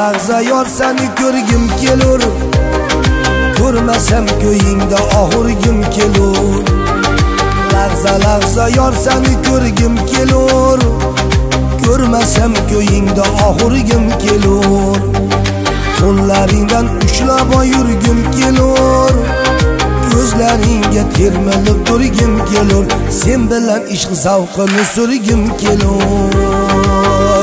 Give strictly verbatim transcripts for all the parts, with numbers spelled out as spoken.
lahza yor seni ko'rgim kelur, ko'rmasam ko'yingda og'irgim kelur. Lahza lahza yor seni ko'rgim kelur, ko'rmasam ko'yingda og'irgim kelur. Qo'llaringdan ushlab yurgim kelur, ko'zlaringga termilib turgim kelur. Sen bilan ishq zavqini surgim kelur.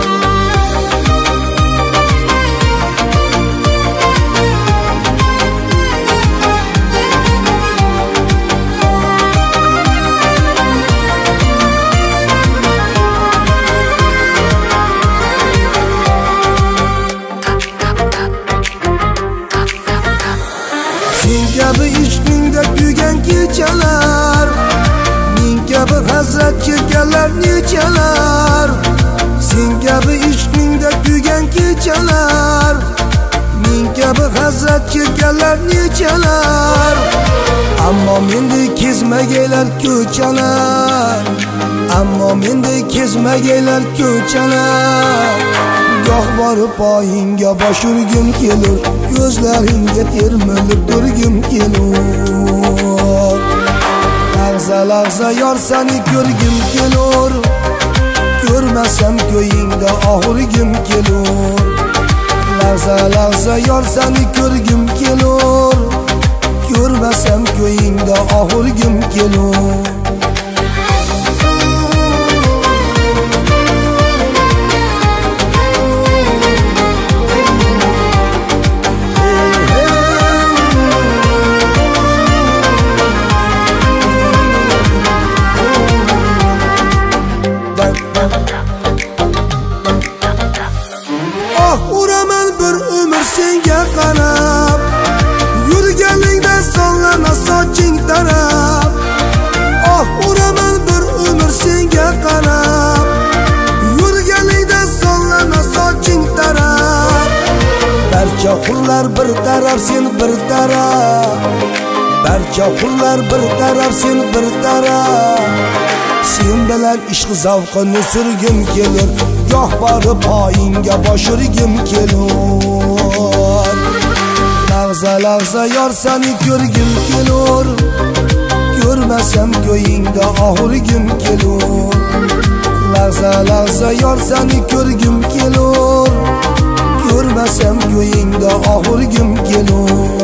Sen kabi ishqingda kuygan kechalar, men kabi hasrat chekkanlar nechalar. Sen kabi ishqingda kuygan kechalar, men kabi hasrat chekkanlar nechalar. Ammo mendek kezmagaylar ko'chalar, ammo mendek kezmagaylar ko'chalar. Goh borib poyingga bosh urgim kelur, ko'zlaringga termilib turgim kelur. Lahza lahza yor seni ko'rgim kelur, ko'rmasam ko'yingda og'irgim kelur. Lahza lahza yor seni ko'rgim kelur, ko'rmasam ko'yingda og'irgim kelur. Oh uraman bir umr senga qarab, yurganingda sonlana soching tarab. Oh uraman bir umr senga qarab, yurganingda sonlana soching tarab. Barcha hurlar bir taraf, sen bir taraf. Barcha hurlar bir taraf, sen bir taraf. Sen bilan ishq zavqini surgim kelur, goh borib poyingga bosh urgim kelur. Lahza lahza yor seni ko'rgim kelur, ko'rmasam ko'yingda og'irgim kelur. Lahza lahza yor seni ko'rgim kelur, ko'rmasam ko'yingda og'irgim kelur.